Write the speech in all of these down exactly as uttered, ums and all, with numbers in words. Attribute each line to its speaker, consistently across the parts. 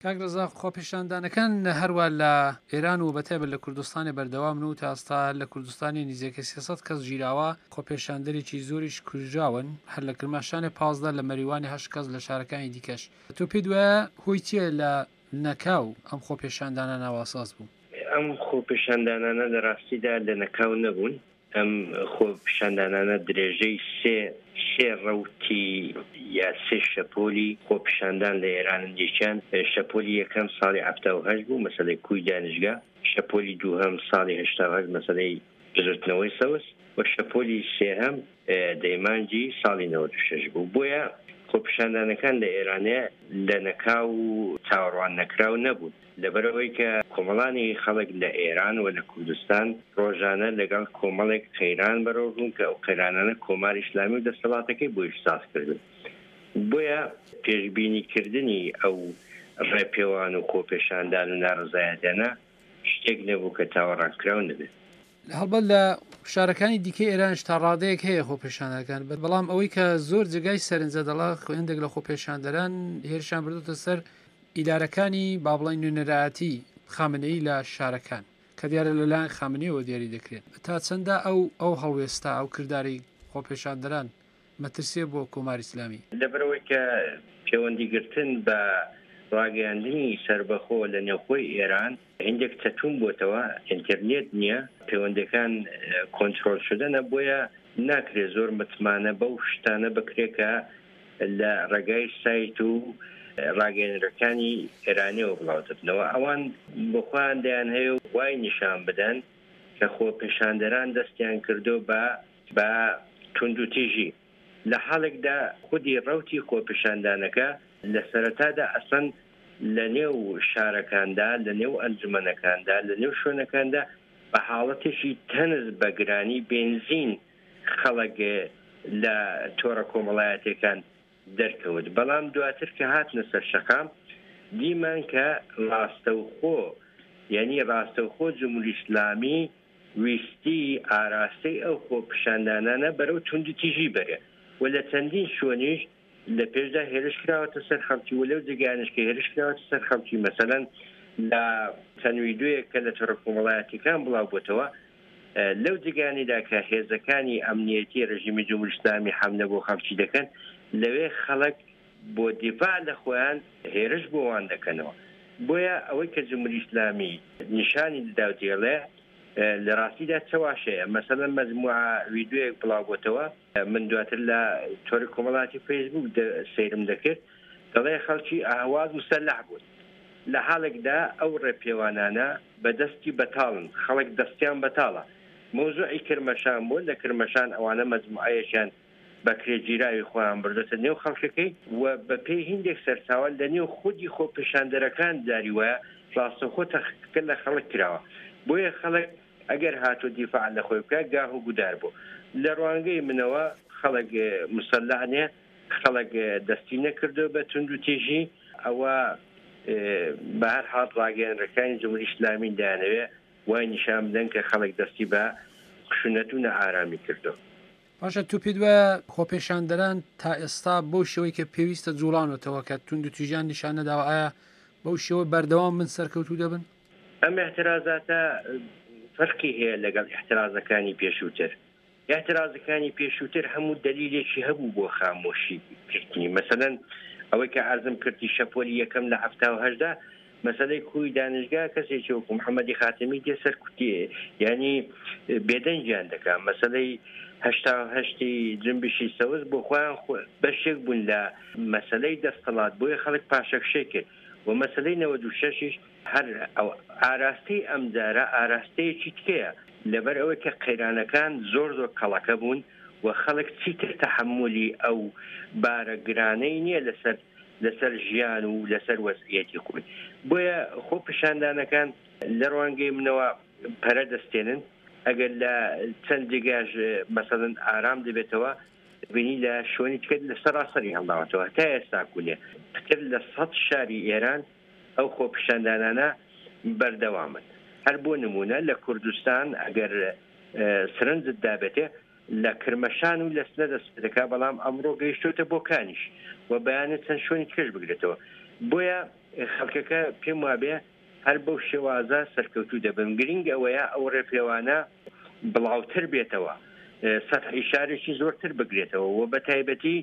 Speaker 1: کاکرزا خۆپیشاندانەکان هەروە لە ئێران و بەتێبە لە کوردستانی بەردەوام و تا ئێستا لە کوردستانی نزیکە سێسەد کەس ژیراوە خۆپیشاندەرێکی زۆریش کوژراون هەر لە کرماشانی پازدە لە مەریوانی هەشت کەس لە شارەکانی دیکەش. تۆ پێی دوایە هۆی چییە لە نەکاو ئەم خۆپیشاندانە ناواساز بوو؟
Speaker 2: ئەم خۆپیشاندانانە لە ڕاستیدا لە نەکاو نەبوون. ئەم خۆپیشاندانانە درێژەی سێ سێ ڕەوتی یا سێ شەپۆلی خۆپیشاندان لە ئێرانن دیچیان. شەپۆلی یەکەم ساڵی هەفتە و هەشت بوو مەسەلەی کوی دانشگا، شەپۆلی دووهەم ساڵی هەشتا و هەشت مەسەلەی بزرتنەوەی سەوس و شەپۆلی سێهەم دەیمانجی ساڵی نەوەت و شەش بوو. بۆیە خۆپیشاندانەکان لە ئێرانەیە لە نەکاو و چاوەڕوان نەکراو نەبوون، لەبەرەوەی کە کۆمەڵانی خەڵک لە ئێران و لە کوردستان ڕۆژانە لەگەڵ کۆمەڵێک قەیران بەرەوڕوون کە ئەو قەیرانانە کۆماری ئیسلامی و دەسەڵاتەکەی بۆ ئیحساس کردن. بۆیە پێشبینیکردنی ئەو ڕێپێوان و خۆپیشاندان و ناڕزایەتیانە شتێک نەبوو کە چاوەڕوانکراو نەبێت.
Speaker 1: هەڵبەت لە شارەکانی دیکەی ئێرانش تا ڕادەیەک هەیە خۆپیشاندانەکان، بەڵام ئەوەی کە زۆر جگای سەرنجە دەڵا هێندێک لە خۆپیشاندەران هێرشیان بردوتە سەر ئیدارەکانی با بڵێن نوێنەرایەتی خامنەیی لە شارەکان کە دیارە لەلایەن خامنەیەوە دیاری دەکرێت. تا چەندە ئەو ئەو هەڵوێستا ئەو کردداری خۆپیشاندەران مەترسیە بۆ کۆماری ئیسلامی؟
Speaker 2: لەبەرەوەی کە پەیوەندیگرتن بە ڕاگەیاندنی سربەخۆ لە نێوخۆی ئێران هەندێک چەتون بۆتەوە، ئینتەرنێت نییە، پەیوەندەکان کۆنترۆل شدەنە، بۆیە ناکرێت زۆر متمانە بەو شتانە بکرێت کە لە ڕێگای سایت و ڕاگەیەنەرەکانی ئێرانیەوە بڵاوتبنەوە. ئەوان بخۆیان دەیان هەیە و وای نیشان بدەن کە خۆپیشاندەران دەستیان کردو بە بە توندوتیژی. لە حاڵێکدا خودی ڕەوتی خۆپیشاندانەکە لە سەرەتادا ئەسەن لە نێو شارەکاندا، لە نێو ئەنجومەنەکاندا، لە نێو شوێنەکاندا بە حاڵەتێکی تەنز بەگرانی بێنزین خەڵک لە تۆڕە کۆمەڵایەتەکان دەرکەوت. بەڵام دواتر کە هاتنە سەر شەقام دیمان کە ڕاستەوخۆ یعنی ڕاستەوخۆ جمهوری ئیسلامی ویستی ئاراستەی ئەو خۆپیشاندانانە بەرەو توندوتیژی بەرێ و لە چەندین شوێنیش لە پێشدا هێرش کراوەتە سەر خەڵکی و لەو جێگانش کە هێرش کراوەتە سەر خەڵکی مەسەلەن لە چەند ویدۆیەک کە لە تۆڕە کۆمەڵایەتیەکان بڵاو بووتەوە لەو جێگانیدا کە هێزەکانی ئەمنیەتی ڕژیمی جمهوری ئیسلامی حەملە بۆ خەڵکی دەکەن لەوێ خەڵک بۆ دیفاع لە خۆیان هێرش بۆوان دەکەنەوە. بۆیە ئەوەی کە جمهوری ئیسلامی نیشانی دەدا و دێڵێ لە ڕاستیدا چەواشەیە. مەسەلەن مەجموعە ویدۆیەک بڵاو بووتەوە، من دواتر لە تۆڕی کۆمەڵایەتی فەیسبوک سەیرم دەکرد، دەڵێ خەڵکی ئاواز مسەلح بوون. لە حاڵێکدا ئەو ڕێپێوانانە بەدەستی بەتاڵن، خەڵک دەستیان بەتاڵە. مۆزوعی کرمەشان بوون، لە کرمەشان ئەوانە مەجموعەیەکیان بەکرێگیراوی خۆیان بردوتە نێو خەڵکەکەی و بە پێی هیندێک سەرچاوە لە نێو خودی خۆپیشاندەرەکان داری وایە ڕاستەوخۆ تەخکە لە خەڵک کراوە. بۆیە خەڵک ئەگەر هاتۆ دیفاع لە خۆی بکات گاه و گودار بوو. لە ڕوانگەی منەوە خەڵک مسەلحانێ، خەڵک دەستی نەکردو بە توندوتیژی. ئەوە بە هەر حاڵ ڕاگەیەنەرەکانی جمهوری ئیسلامی دایانەوێ وای نیشان بدەن کە خەڵک دەستی بە خشونەت و نەئارامی کردو.
Speaker 1: باشە، تو پێی دوایە خۆپیشاندەران تا ئێستا بەو شێوەی کە پێویستە جوڵانەوەتەوە کە توندوتیژیان نیشان نەداوە ئایا بەو شێوە بەردەوام من سەرکەوتوو دەبن؟
Speaker 2: ئەم احترازاتە فەرقی هەیە لەگەڵ احترازەکانی پێشووتر. احترازەکانی پێشووتر هەموو دلیلێکی هەبوو بۆ خامۆشی کردنی. مەسەلەن ئەوەی کە عەرزم کردی شەپۆلی یەکەم لە هەفتا و هەشدا مەسەلەی کوی دانشگا کەسێکی وەکو محەممەدی خاتمی دێ سەر کوتی، یعنی بێدەنگیان دەکات. مەسەلەی هەشتا و هەشتی جنبشی سەوز بۆ خۆیان بەشێک بوون لە مەسەلەی دەستەڵات، بۆیە خەڵک پاشەکشەی کرد. و مەسەلەی نەوەد و شەشیش هەر ئاراستەی ئەم جارە ئاراستەیەکی تکەیە، لەبەر ئەوەی کە قەیرانەکان زۆر زۆر کەڵەکە بوون و خەڵک چیتر تەحملی ئەو بارەگرانەی نییە لەسەر لەسەر ژیان و لەسەر وەزعیەتی خۆی. بۆیە خۆپیشاندانەکان لە ڕوانگەی منەوە پەرە دەستێنن. ئەگەر لە چەند جێگاش مەسەلەن ئارام دەبێتەوە بینی لە شوێنی تکرد لە سەراسەری هەڵداوەتەوە تا ئێستا کولێ پتر لە سەد شاری ئێران ئەو خۆپیشاندانانە بەردەوامن. هەر بۆ نمونە لە کوردستان ئەگەر سرنجت دابێتێ لە کرمەشان و لە سنە دەستەکە، بەڵام ئەمڕۆ گەیشتوتە بۆ کانیش و بەیانێت چەند شوێنی تکەش بگرێتەوە. بۆیە خەڵکەکە پێم وابێ هەر بەو شێوازە سەرکەوتوو دەبن. گرنگ ئەوەیە ئەو ڕێپێوانە بڵاوتر بێتەوە، سەتحی شارێکی زۆرتر بگرێتەوە و بە تایبەتی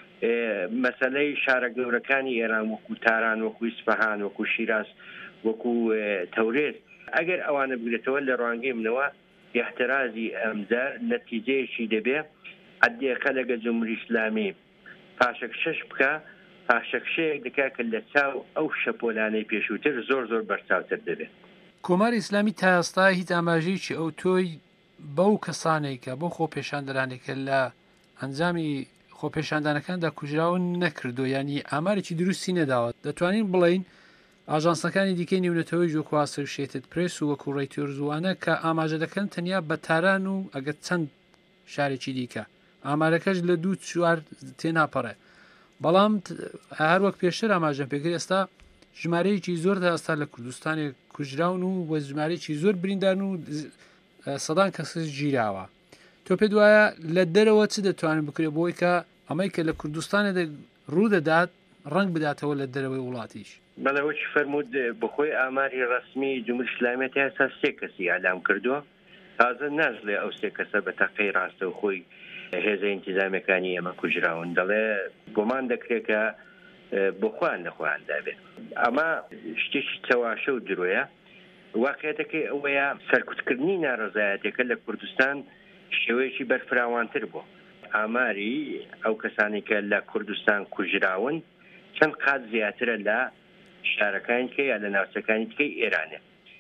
Speaker 2: مەسەلەی شارە گەورەکانی ئێران وەکو تاران، وەکو ئیسفەهان، وەکو شیراز، وەکو تەورێز، ئەگەر ئەوانە بگرێتەوە لە ڕوانگەی منەوە احترازی ئەمجار نەتیجەیەکی دەبێ عەدیەکە لەگە جمهوری ئیسلامی پاشەکشەش بکە، پاشەکشەیەک دکا کە لە چاو ئەو شەپۆلانەی پێشووتر زۆر زۆر بەرچاوتر دەبێت.
Speaker 1: کۆماری ئیسلامی تا ئێستا هیچ ئاماژەیەکی ئەو تۆی بەو کەسانێکە بۆ خۆپێشاندەرانێکە لە ئەنجامی خۆپێشاندانەکاندا کوژراون نەکردو، ینی ئامارێکی دروستی نەداوە. دەتوانین بڵین ئاژانسەکانی دیکەی نێونەتەوەی ژۆکو ئاسۆشیێتد پرێس و وەکو ڕێیتۆرزوانە کە ئاماژە دەکەن تەنیا بە تاران و ئەگەر چەند شارێکی دیکە ئامارەکەش لە دوو چوار تێناپەڕێ. بەڵام هەروەک پێشتر ئاماژەم پێکرد ئێستا ژمارەیەکی زۆر تا ئێستا لە کوردستانی کوژراون و وە ژمارەیەکی زۆر بریندار و سەدان کەسش گیراوە. تۆ پێ دوایە لە دەرەوە چ دەتوانین بکرێت بۆی کە ئەمەی کە لە کوردستانە ڕوو دەدات ڕنگ بداتەوە لە دەرەوەی وڵاتیش؟
Speaker 2: بەڵەوەی فەرموود بخۆی ئاماری ڕسمی جمهوری ئیسلامی تا ئێستا سێ کەسی ئالام کردووە. تازە ناژڵێ ئەو سێ کەسە بە تەقەی ڕاستە و خۆی هێزە ئینتیزامیەکانی ئێمە کوژراون، دەڵێ گومان دەکرێت کە بۆخوان لەخۆیان دابێت. ئەمە شتێکی چەواشە و درۆیە. واقعەتەکەی ئەوەیە سەرکوتکردنی ناڕەزایەتەکە لە کوردستان شێوەیەکی بەرفراوانتر بوو. ئاماری ئەو کەسانی کە لە کوردستان کوژراون چەند قات زیاترە لە شارەکانی تکەی یا لە ناوچەکانی تکەی ئێرانێ.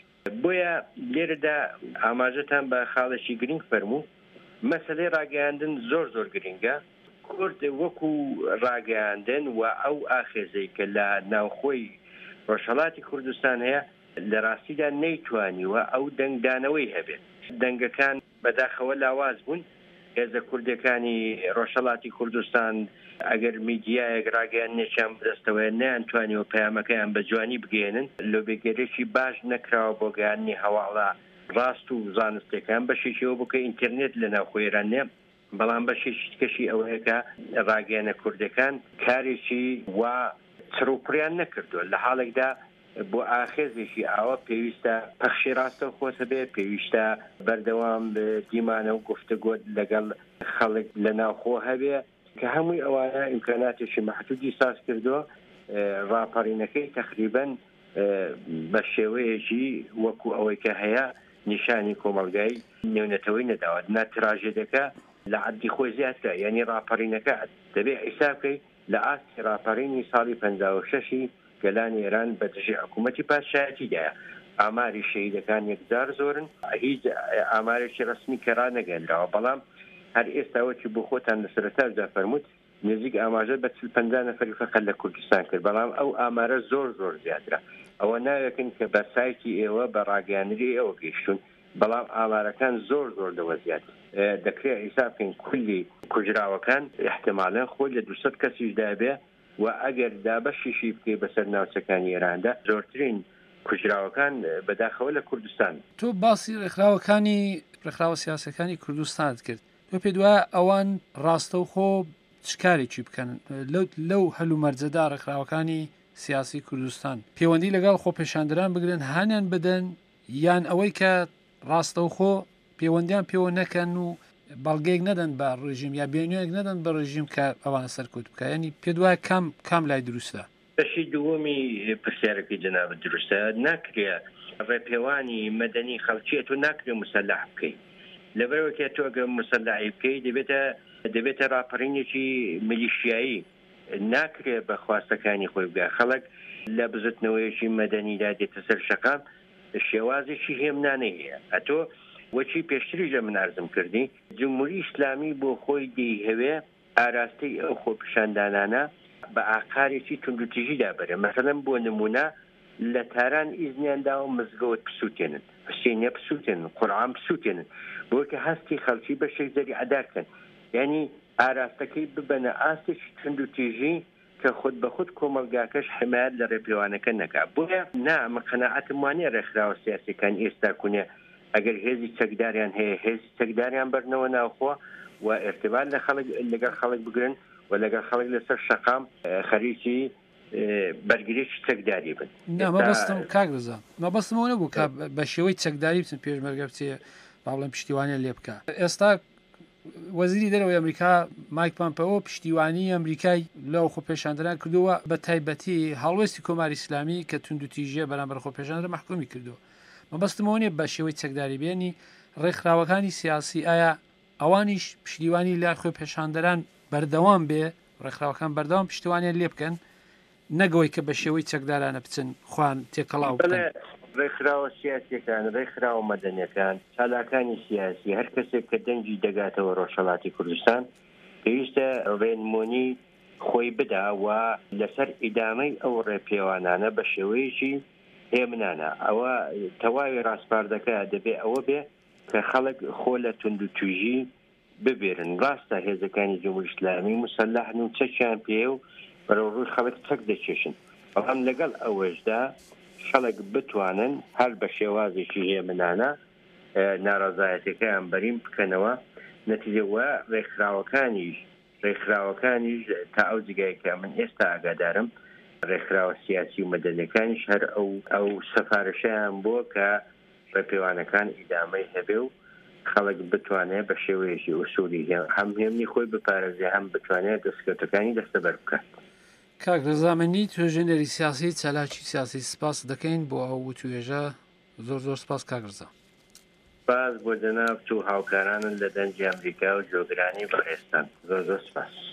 Speaker 2: بۆیە لێرەدا ئاماژەتان بە خاڵێکی گرنگ فەرموو، مەسەلەی ڕاگەیاندن زۆر زۆر گرنگە. کورد وەکو ڕاگەیاندن و ئەو ئاخێزەی کە لە ناوخۆی ڕۆژهەڵاتی کوردستان هەیە لە ڕاستیدا نەیتوانیوە ئەو دەنگدانەوەی هەبێت. دەنگەکان بەداخەوە لاواز بوون. هێزە کوردەکانی ڕۆژهەڵاتی کوردستان ئەگەر میدیایەک ڕاگەیان نێچیان بەدەستەوەی نەیانتوانیوە پەیامەکەیان بە جوانی بگەێنن، لۆبێگەرێکی باش نەکراوە بۆ گەیاندنی هەواڵە ڕاست و زانستەکان. بەشێکیەوە بکە ئینتەرنێت لە ناوخۆی ئێران نییە، بەڵام بەشێکی تکەشی ئەوەیە کە ڕاگەیەنە کوردەکان کارێکی وا چڕوپڕیان نەکردووە. لە حاڵێکدا بۆ ئاخێزێکی ئاوە پێویستە پەخشی ڕاستە خۆتە بێ، پێویستە بەردەوام دیمانە و گفتەگۆ لەگەڵ خەڵک لە ناوخۆ هەبێ کە هەمووی ئەوانە ئیمکاناتێکی مەحدودی ساز کردووە. ڕاپەڕینەکەی تقریبەن بە شێوەیەکی وەکو ئەوەی کە هەیە نیشانی کۆمەڵگای نێونەتەوەی نەداوە. ناتراژێدەکە لە عەدی خۆی زیاترە، یعنی ڕاپەڕینەکە دەبێ حیسابکەی لە ئاستی ڕاپەڕینی ساڵی پەنجا و شەشی گەلانی ئێران بە دژی حکوومەتی پادشایەتیدایە. ئاماری شەهیدەکان یەکجار زۆرن، هیچ ئامارێکی ڕسمی کەرا نەگەێنراوە، بەڵام هەر ئێستاوەکی بۆ خۆتان لە سەرەتادا فەرمووت نزیک ئاماژە بە چل پەنجا نەفەری فەقەت لە کوردستان کرد، بەڵام ئەو ئامارە زۆر زۆر زیاترە. ئەوە ناوێکن کە بە سایتی ئێوە بە ڕاگەیاندنی ئێوە گەیشتون، بەڵام ئامارەکان زۆر زۆر لەوە زیاتر. دەکرێت حیسابکەین کولی کوژراوەکان احتمالاً خۆی لە دووسەد کەسیش دابێ و ئەگەر دابەشیشی بکەی بەسەر ناوچەکانی ئێراندا زۆرترین کوژراوەکان بەداخەوە لە کوردستان.
Speaker 1: تۆ باسی ڕێکخراوەکانی ڕێکخراوە سیاسەکانی کوردستانت کرد. تۆ پێ دوایە ئەوان ڕاستە و خۆ چکارێکی بکەن لەو هەلومەرجەدا ڕێکخراوەکانی سیاسی کوردستان پەیوەندی لەگەڵ خۆپێشاندەران بگرن، هانیان بدەن، یان ئەوەی کە ڕاستە و خۆ پەیوەندیان پێوە نەکەن و بەڵگەیەک نەدەن بە ڕژیم یا بێنوێک نەدەن بە ڕژیم کە ئەوانە سەرکوت بکە. ینی پێ دوایە کام کام لای دروستە؟
Speaker 2: بەشی دووەمی پرسیارەکەی جەنابەت دروستە. ناکرێت ڕێپێوانی مەدەنی خەڵکیەت و ناکرێت مسەلح بکەیت. لەبەرەوەکە تۆ ئەگەر مسەلحی بکەیت دەبێتە دەبێتە ڕاپەڕینێکی میلیشیایی، ناکرێت بە خواستەکانی خۆی بگە. خەڵک لە بزتنەوەیەکی مەدەنیدا دێتە سەر شەقام، شێوازێکی هێمنانەی هەیە. ئەتۆ وەچی پێشتریژە من ئارزم کردی جمهوری ئیسلامی بۆ خۆی دەیهەوێ ئاراستەی ئەو خۆپیشاندانانە بە ئاقارێکی توندوتیژیدا بەرە. مەسەڵەن بۆ نمونە لە تاران ئیزنیاندا و مزگەوت پسووتێنن، حسێنیە پسووتێنن، قورعان پسووتێنن، بۆکە هەستی خەڵکی بەشێک زەری ئەداکەن. یعنی ئاراستەکەی ببەنە ئاستێکی توندوتیژی کە خود بە خود کۆمەلگاکەش حمایەت لە ڕێپێوانەکە نەکات. بۆیە نا ئەمە قەناعەتم وانە ڕێکخراوە سیاسیەکان ئێستا کونێ ئەگەر هێزی چەکداریان هەیە هێزی چەکداریان بەرنەوە ناوخۆ و ارتباط لە خەڵک لەگەڵ خەڵک بگرن و لەگەڵ خەڵک لەسەر شەقام خەریکی بەرگریی چەکداری بن.
Speaker 1: مەبەستم کاگرزە مەبەستمەوە نەبوو کە بە شێوەی چەکداری بچن پێشمەرگە بچێ با بڵێن پشتیوانیان لێ بکە. ئێستا وەزیری دەرەوەی ئەمریکا مایک پۆمپێۆ پشتیوانی ئەمریکای لەو خۆپێشاندنان کردووە بە تایبەتی هەڵوێستی کۆماری ئیسلامی کە توندوتیژیە بەرامبەر خۆپێشاندنە محکومی کردووە. مەبەستمەوە نیە بە شێوەی چەکداری بێنی ڕێکخراوەکانی سیاسی ئایا ئەوانیش پشتیوانی لای خۆپێشاندەران بەردەوام بێ ڕێکخراوەکان بەردەوام پشتیوانیان لێ بکەن نەگەوەی کە بە شێوەی چەکدارانە بچن خوان تێکەڵاو بکەن.
Speaker 2: ڕێکخراوە سیاسیەکان ڕێکخراوە مەدەنیەکان چالاکانی سیاسی هەر کەسێک کە دەنگی دەگاتەوە ڕۆژهەڵاتی کوردستان پێویستە ڕێنمونی خۆی بدا و لەسەر ئیدامەی ئەو ڕێپێوانانە بە شێوەیەکی هێمنانە. ئەوە تەواوی ڕاستپاردەکە دەبێت ئەوە بێ کە خەڵک خۆ لە توندوتیژی ببێرن. ڕاستە هێزەکانی جمهوری ئیسلامی موسەلەحن و چەکیان پێ و بەرەو ڕووی خەڵک چەک دەکێشن، بەڵام لەگەڵ ئەوەشدا خەڵک بتوانن هەر بە شێوازێکی هێمنانە ناڕەزایەتەکەیان بەرین بکەنەوە. نەتیجەوە ڕێکخراوەکانیش ڕێکخراوەکانیش تا ئەو جگایکە من ئێستا ئاگادارم ڕێکخراوە سیاسی و مەدەنیەکانیش هەر ئەو ئەو سەفارشەیان بۆ کە ڕێپێوانەکان ئیدامەی هەبێ و خەڵک بتوانێت بە شێوەیەکی ئوسولی هەم هێمنی خۆی بپارێزێ هەم بتوانێت دەستکەوتەکانی دەستەبەر بکات.
Speaker 1: کاک ڕێزامەنی توێژێنەری سیاسی چالاکی سیاسی سپاس دەکەین بۆ ئەو توێژە زۆر زۆر سپاس کاک ڕێزا.
Speaker 2: سپاس بۆ جەناب و هاوکارانن لە دەنجی ئەمریکا و جۆگرانی بەڕێستان زۆر زۆر سپاس.